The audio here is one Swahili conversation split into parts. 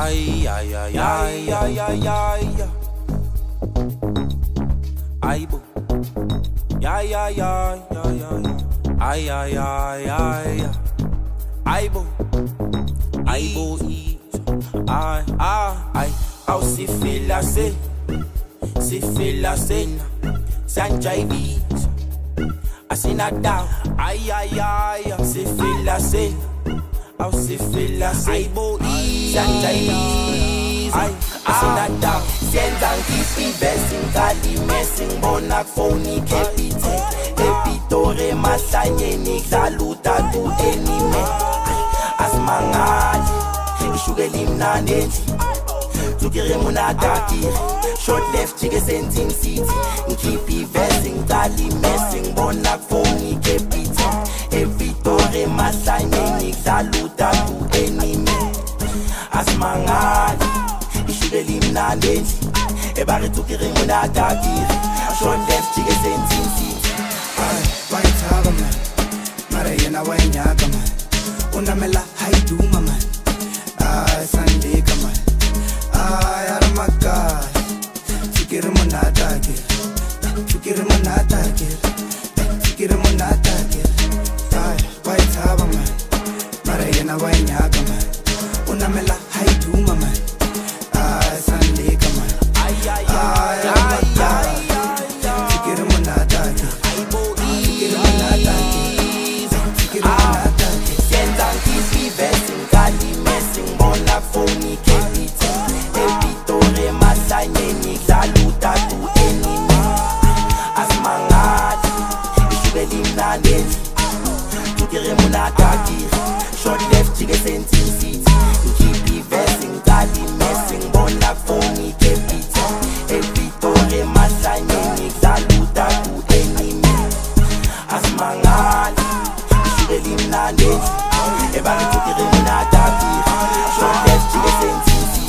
Ay, ay, ay, ay, ay, ay, ay. Ay, bo. Ay, ay, ay, ay, ay. Ay, ay, ay, ay. Ay, bo. Ay, bo, ay, ay. Au se fila se na. Sanja ibis. Asina down. Ay, ay, ay. Se fila se. Au se fila se. Ay, bo, Sanja ibis. Ay, asina down. Sienzang kipi besing kali messing bonak phone kepite. Epitore masanye nikzaluta tu enime. Asmangali. Ishugeli mnanenzi. Tukire munadakire. Short left chige sentin city. Nkipi versing kali messing bonak phone kepite. Epitore masanye nikzaluta tu enime. Asmangali. Ishugeli mnanenzi. Ebare tukire munadakire. Short left chige sentin city. Waitaba man, mara yena wainyaga man. Unamela haiduma man. Sandika man. Aramaka. Chukire munadakire. Chukire munadakire. Chukire munadakire. Waitaba man, mara yena wainyaga man. Unamela haiduma man. Sandika man. Aramaka. Chukire munadakire. Chukire munadakire. Sienzang kipi versing kali messing bonak phone kepite. Epitore masanye nikzaluta tu enime. Asmangali. Ishugeli mnanenzi. Tukire munadakire. Short left chige sentin city. Kipi versing kali messing bonak phone kepite. Epitore masanye nikzaluta tu enime. Asmangali. Ishugeli mnanenzi. Ebare tukire munadakire. Short left chige sentin city.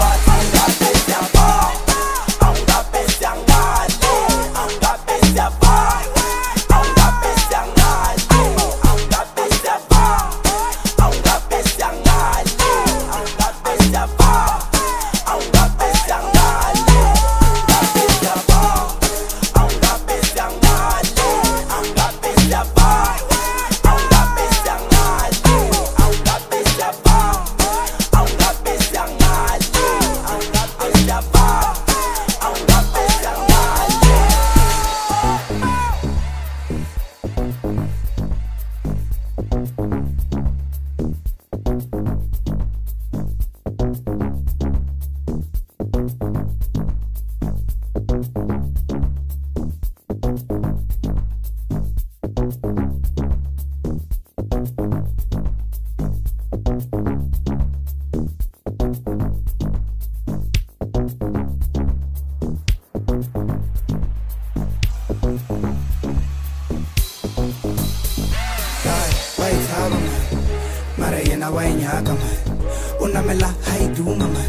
Waitaba man, mara yena wainyaga man. Unamela haiduma man.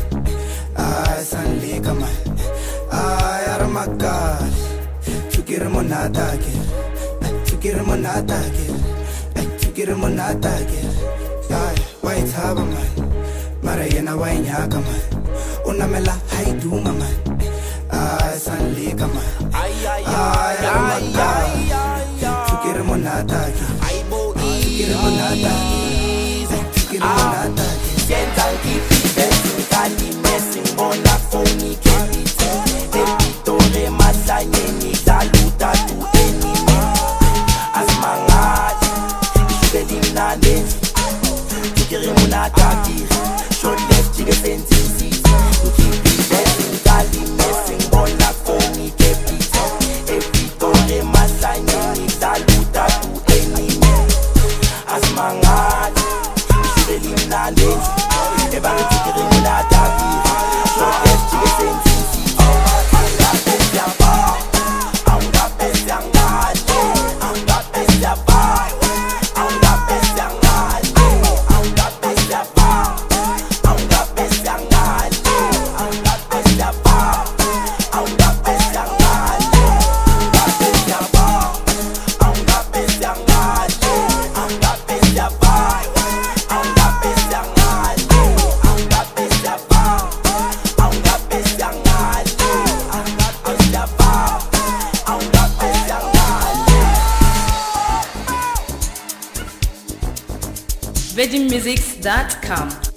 Sandika man. Aramaka. Chukire munadakire. Chukire munadakire. Chukire munadakire. Waitaba man, mara yena wainyaga man. Unamela haiduma man. Sandika man. Aramaka. Chukire munadakire. Chukire munadakire. Chukire munadakire. Sienzang kipi versing kali messing bonak phone kepite. Epitore masanye nikzaluta tu enime. Asmangali. Ishugeli mnanenzi. Tukire munadakire. Short left chige sentin city. Kipi versing kali messing bonak phone kepite. Epitore masanye nikzaluta tu enime. Asmangali. VeggieMusics.com.